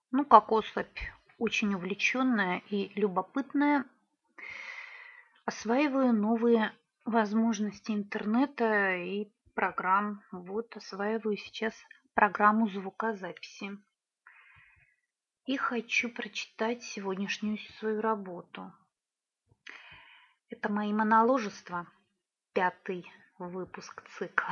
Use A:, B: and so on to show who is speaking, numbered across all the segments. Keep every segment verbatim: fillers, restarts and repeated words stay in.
A: Ну, как особь очень увлеченная и любопытная, осваиваю новые возможности интернета и программ. Вот осваиваю сейчас программу звукозаписи. И хочу прочитать сегодняшнюю свою работу. Это мои моноложества, пятый выпуск цикла.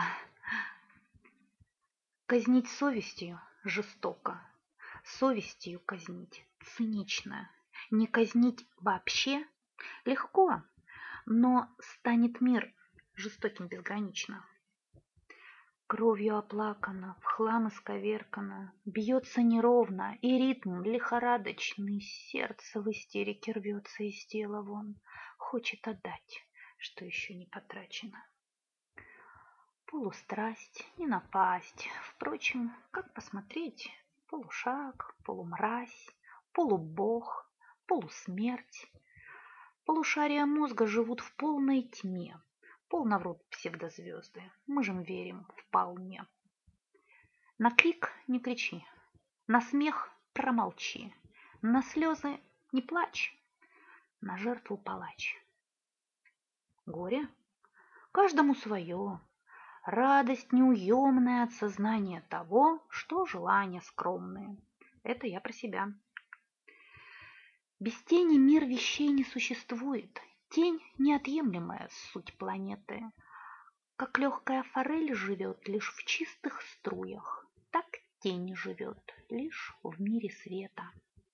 A: Казнить совестью жестоко, совестью казнить цинично, не казнить вообще легко, но станет мир жестоким безгранично. Кровью оплакана, в хлам исковеркана, бьется неровно, и ритм лихорадочный, сердце в истерике рвется из тела вон, хочет отдать, что еще не потрачено. Полустрасть, не напасть, впрочем, как посмотреть, полушаг, полумразь, полубог, полусмерть. Полушария мозга живут в полной тьме, полно врут псевдозвезды, мы же им верим вполне. На крик не кричи, на смех промолчи, на слезы не плачь, на жертву палач. Горе? Каждому свое. Радость неуемная от сознания того, что желания скромные. Это я про себя. Без тени мир вещей не существует. Тень – неотъемлемая суть планеты. Как легкая форель живет лишь в чистых струях, так тень живет лишь в мире света.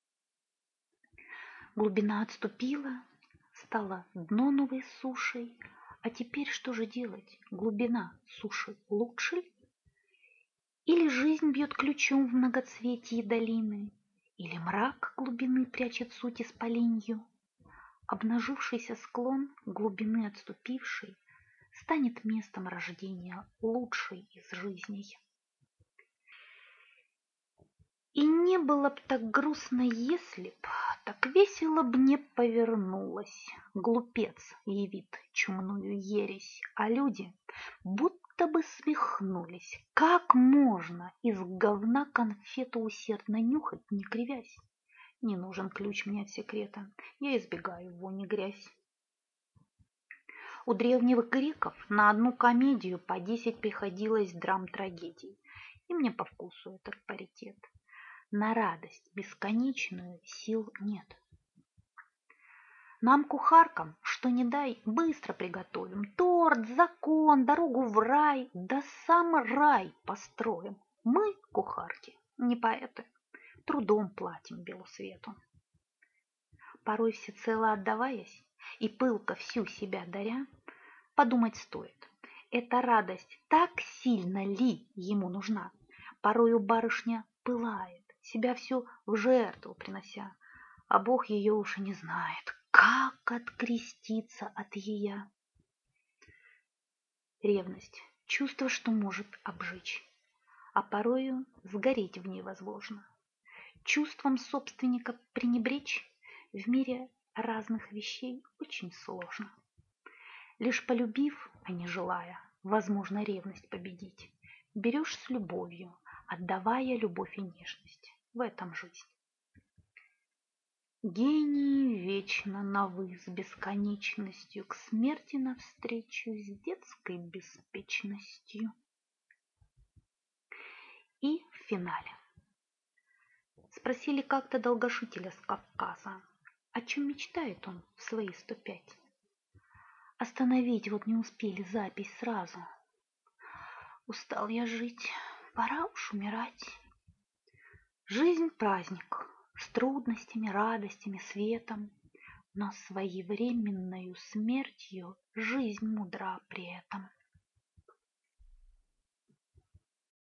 A: Глубина отступила, стало дно новой сушей. А теперь что же делать? Глубина суши лучше ли? Или жизнь бьет ключом в многоцветие долины, или мрак глубины прячет суть исполенью. Обнажившийся склон глубины отступившей станет местом рождения лучшей из жизней. И не было б так грустно, если б так весело б не повернулась. Глупец явит чумную ересь, а люди будто бы смехнулись. Как можно из говна конфету усердно нюхать, не кривясь? Не нужен ключ мне от секрета, я избегаю вони грязь. У древних греков на одну комедию по десять приходилось драм-трагедий, и мне по вкусу этот паритет. На радость бесконечную сил нет. Нам, кухаркам, что не дай, быстро приготовим торт, закон, дорогу в рай, да сам рай построим. Мы, кухарки, не поэты, трудом платим белу свету. Порой всецело отдаваясь и пылко всю себя даря, подумать стоит, эта радость так сильно ли ему нужна? Порою барышня пылает, себя всю в жертву принося, а Бог ее уж и не знает, как откреститься от ея. Ревность – чувство, что может обжечь, а порою сгореть в ней возможно. Чувством собственника пренебречь в мире разных вещей очень сложно. Лишь полюбив, а не желая, возможно ревность победить. Берешь с любовью, отдавая любовь и нежность. В этом жизнь. Гении вечно новы с бесконечностью, к смерти навстречу с детской беспечностью. И в финале. Спросили как-то долгожителя с Кавказа, о чем мечтает он в свои сто пять. Остановить вот не успели запись сразу. Устал я жить, пора уж умирать. Жизнь праздник, с трудностями, радостями, светом, но своевременною смертью жизнь мудра при этом.